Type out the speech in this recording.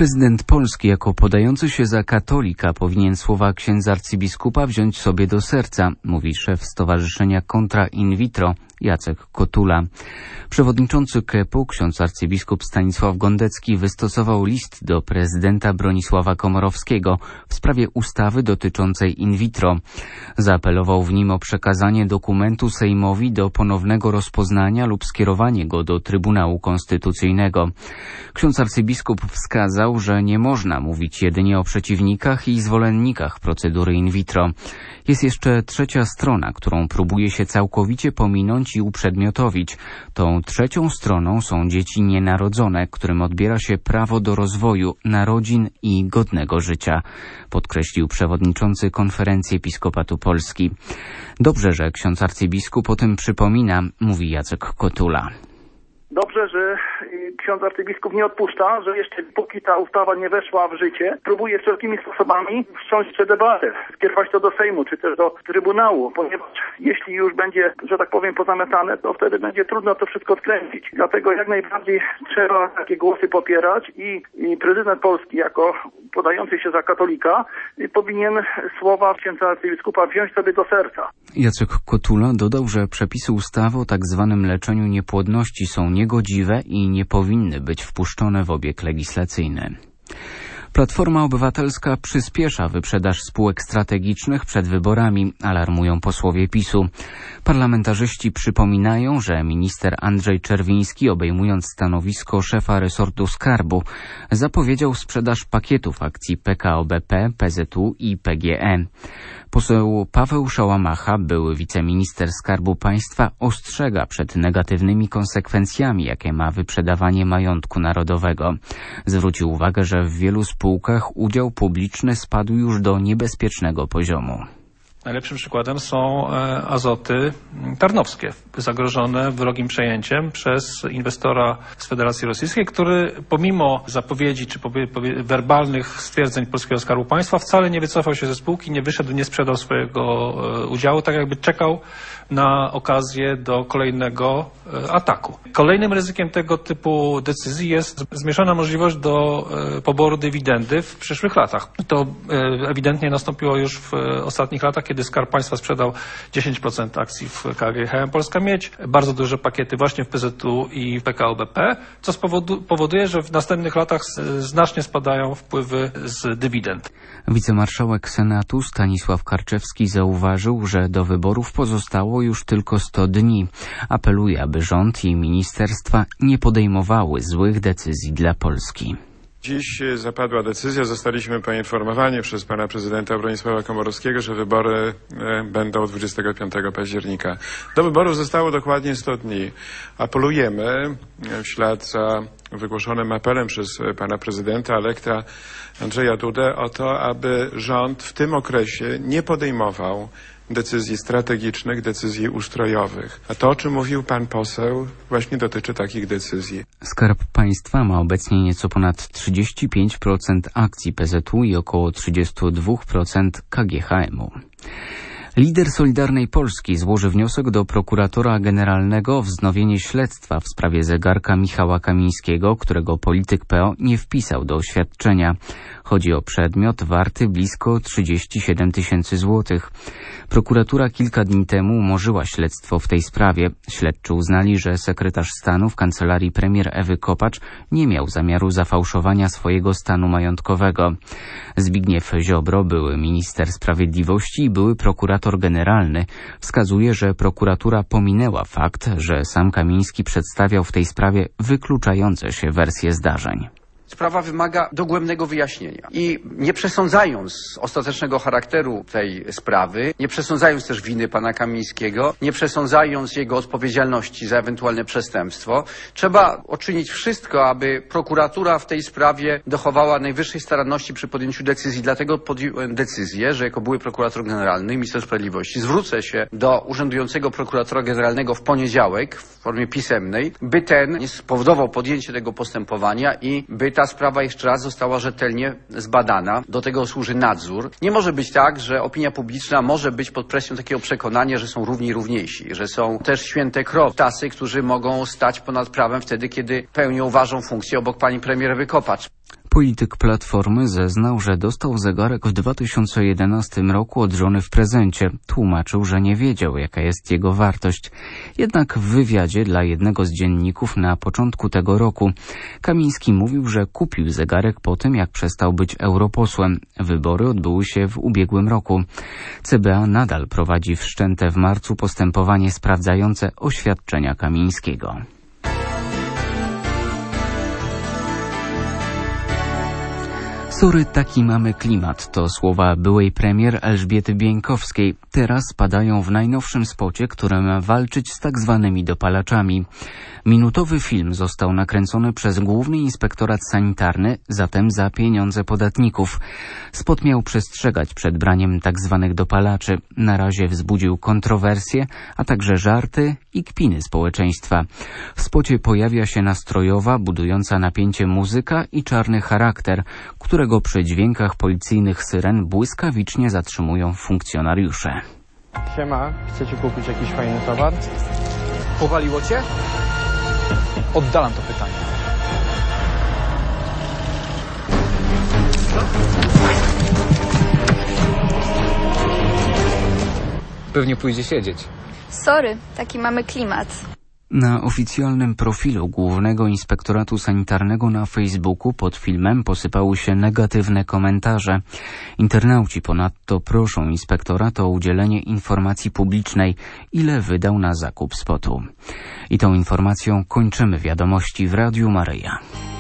Prezydent Polski jako podający się za katolika powinien słowa księdza arcybiskupa wziąć sobie do serca, mówi szef Stowarzyszenia Kontra in vitro Jacek Kotula. Przewodniczący KEP-u ksiądz arcybiskup Stanisław Gondecki wystosował list do prezydenta Bronisława Komorowskiego w sprawie ustawy dotyczącej in vitro. Zaapelował w nim o przekazanie dokumentu Sejmowi do ponownego rozpoznania lub skierowanie go do Trybunału Konstytucyjnego. Ksiądz arcybiskup wskazał, że nie można mówić jedynie o przeciwnikach i zwolennikach procedury in vitro. Jest jeszcze trzecia strona, którą próbuje się całkowicie pominąć i uprzedmiotowić. Tą trzecią stroną są dzieci nienarodzone, którym odbiera się prawo do rozwoju, narodzin i godnego życia, podkreślił przewodniczący Konferencji Episkopatu Polski. Dobrze, że ksiądz arcybiskup o tym przypomina, mówi Jacek Kotula. Dobrze, że ksiądz arcybiskup nie odpuszcza, że jeszcze póki ta ustawa nie weszła w życie, próbuje wszelkimi sposobami wszcząć tę debatę, skierować to do Sejmu, czy też do Trybunału, ponieważ jeśli już będzie, że tak powiem, pozamiatane, to wtedy będzie trudno to wszystko odkręcić. Dlatego jak najbardziej trzeba takie głosy popierać i prezydent Polski jako podający się za katolika powinien słowa księdza arcybiskupa wziąć sobie do serca. Jacek Kotula dodał, że przepisy ustawy o tak zwanym leczeniu niepłodności są niegodziwe i nie powinny być wpuszczone w obieg legislacyjny. Platforma Obywatelska przyspiesza wyprzedaż spółek strategicznych przed wyborami, alarmują posłowie PiS-u. Parlamentarzyści przypominają, że minister Andrzej Czerwiński, obejmując stanowisko szefa resortu skarbu, zapowiedział sprzedaż pakietów akcji PKO BP, PZU i PGE. Poseł Paweł Szałamacha, były wiceminister Skarbu Państwa, ostrzega przed negatywnymi konsekwencjami, jakie ma wyprzedawanie majątku narodowego. Zwrócił uwagę, że w wielu spółkach udział publiczny spadł już do niebezpiecznego poziomu. Najlepszym przykładem są Azoty Tarnowskie, zagrożone wrogim przejęciem przez inwestora z Federacji Rosyjskiej, który pomimo zapowiedzi czy werbalnych stwierdzeń Polskiego Skarbu Państwa wcale nie wycofał się ze spółki, nie wyszedł, nie sprzedał swojego udziału, tak jakby czekał na okazję do kolejnego ataku. Kolejnym ryzykiem tego typu decyzji jest zmieszana możliwość do poboru dywidendy w przyszłych latach. To ewidentnie nastąpiło już w ostatnich latach, kiedy Skarb Państwa sprzedał 10% akcji w KGHM Polska Miedź, bardzo duże pakiety właśnie w PZU i w PKO BP, co powoduje, że w następnych latach znacznie spadają wpływy z dywidend. Wicemarszałek Senatu Stanisław Karczewski zauważył, że do wyborów pozostało już tylko 100 dni. Apeluje, aby rząd i ministerstwa nie podejmowały złych decyzji dla Polski. Dziś zapadła decyzja, zostaliśmy poinformowani przez pana prezydenta Bronisława Komorowskiego, że wybory będą 25 października. Do wyborów zostało dokładnie 100 dni. Apelujemy w ślad za wygłoszonym apelem przez pana prezydenta elektra Andrzeja Dudę o to, aby rząd w tym okresie nie podejmował decyzji strategicznych, decyzji ustrojowych. A to, o czym mówił pan poseł, właśnie dotyczy takich decyzji. Skarb Państwa ma obecnie nieco ponad 35% akcji PZU i około 32% KGHM-u. Lider Solidarnej Polski złoży wniosek do prokuratora generalnego o wznowienie śledztwa w sprawie zegarka Michała Kamińskiego, którego polityk PO nie wpisał do oświadczenia. Chodzi o przedmiot warty blisko 37 tysięcy złotych. Prokuratura kilka dni temu umorzyła śledztwo w tej sprawie. Śledczy uznali, że sekretarz stanu w kancelarii premier Ewy Kopacz nie miał zamiaru zafałszowania swojego stanu majątkowego. Zbigniew Ziobro, były minister sprawiedliwości i były prokurator generalny, wskazuje, że prokuratura pominęła fakt, że sam Kamiński przedstawiał w tej sprawie wykluczające się wersje zdarzeń. Sprawa wymaga dogłębnego wyjaśnienia i nie przesądzając ostatecznego charakteru tej sprawy, nie przesądzając też winy pana Kamińskiego, nie przesądzając jego odpowiedzialności za ewentualne przestępstwo, trzeba uczynić wszystko, aby prokuratura w tej sprawie dochowała najwyższej staranności przy podjęciu decyzji. Dlatego podjąłem decyzję, że jako były prokurator generalny, minister sprawiedliwości, zwrócę się do urzędującego prokuratora generalnego w poniedziałek w formie pisemnej, by ten nie spowodował podjęcie tego postępowania i by ta sprawa jeszcze raz została rzetelnie zbadana. Do tego służy nadzór. Nie może być tak, że opinia publiczna może być pod presją takiego przekonania, że są równi i równiejsi, że są też święte krowy, tacy, którzy mogą stać ponad prawem wtedy, kiedy pełnią ważną funkcję obok pani premier Ewy Kopacz. Polityk Platformy zeznał, że dostał zegarek w 2011 roku od żony w prezencie. Tłumaczył, że nie wiedział, jaka jest jego wartość. Jednak w wywiadzie dla jednego z dzienników na początku tego roku Kamiński mówił, że kupił zegarek po tym, jak przestał być europosłem. Wybory odbyły się w ubiegłym roku. CBA nadal prowadzi wszczęte w marcu postępowanie sprawdzające oświadczenia Kamińskiego. Sorry, taki mamy klimat. To słowa byłej premier Elżbiety Bieńkowskiej. Teraz padają w najnowszym spocie, który ma walczyć z tak zwanymi dopalaczami. Minutowy film został nakręcony przez Główny Inspektorat Sanitarny, zatem za pieniądze podatników. Spot miał przestrzegać przed braniem tak zwanych dopalaczy. Na razie wzbudził kontrowersje, a także żarty i kpiny społeczeństwa. W spocie pojawia się nastrojowa, budująca napięcie muzyka i czarny charakter, którego przy dźwiękach policyjnych syren błyskawicznie zatrzymują funkcjonariusze. Siema, chcecie kupić jakiś fajny towar? Powaliło cię? Oddalam to pytanie. Pewnie pójdzie siedzieć. Sorry, taki mamy klimat. Na oficjalnym profilu Głównego Inspektoratu Sanitarnego na Facebooku pod filmem posypały się negatywne komentarze. Internauci ponadto proszą inspektorat o udzielenie informacji publicznej, ile wydał na zakup spotu. I tą informacją kończymy wiadomości w Radiu Maryja.